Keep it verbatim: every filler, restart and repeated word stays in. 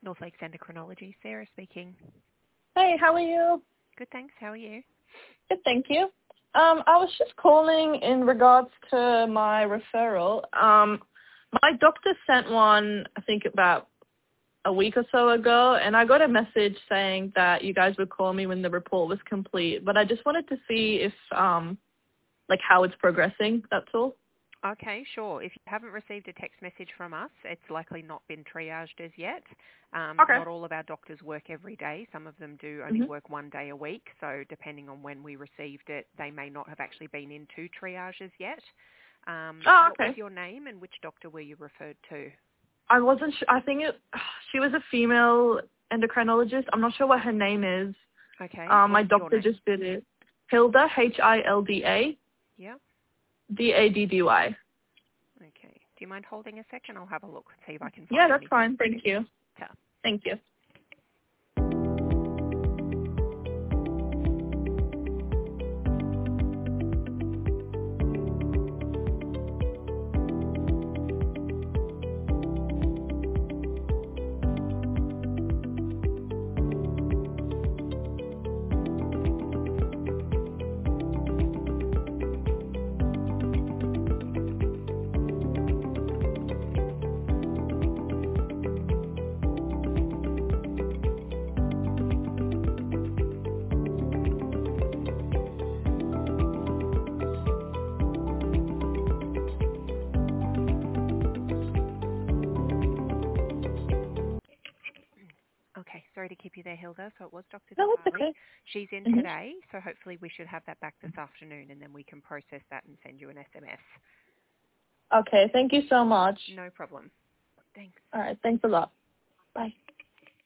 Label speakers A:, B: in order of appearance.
A: North Lakes Endocrinology. Sarah speaking.
B: Hey, how are you?
A: Good, thanks. How are you?
B: Good, thank you. Um, I was just calling in regards to my referral. Um, my doctor sent one, I think, about a week or so ago, and I got a message saying that you guys would call me when the report was complete. But I just wanted to see if, um, like, how it's progressing. That's all.
A: Okay, sure. If you haven't received a text message from us, it's likely not been triaged as yet. Um,
B: Okay.
A: not all of our doctors work every day. Some of them do only
B: Mhm.
A: work one day a week. So depending on when we received it, they may not have actually been into triage as yet. Um,
B: Oh,
A: what was
B: okay.
A: your name and which doctor were you referred to?
B: I wasn't sure. I think it. She was a female endocrinologist. I'm not sure what her name is.
A: Okay,
B: Um, my
A: what's your
B: doctor
A: name?
B: just did it. Hilda, H I L D A,
A: Yeah.
B: D A D D Y.
A: Okay. Do you mind holding a second? I'll have a look, see if I can
B: Yeah,
A: find
B: that's
A: anything
B: fine. Thank you.
A: better.
B: Thank you.
A: Okay, sorry to keep you there, Hilda. So it was Doctor
B: No, it's
A: Tafali.
B: okay.
A: She's in
B: hmm
A: today, so hopefully we should have that back this afternoon, and then we can process that and send you an S M S.
B: Okay, thank you so much.
A: No problem. Thanks.
B: All right, thanks a lot. Bye.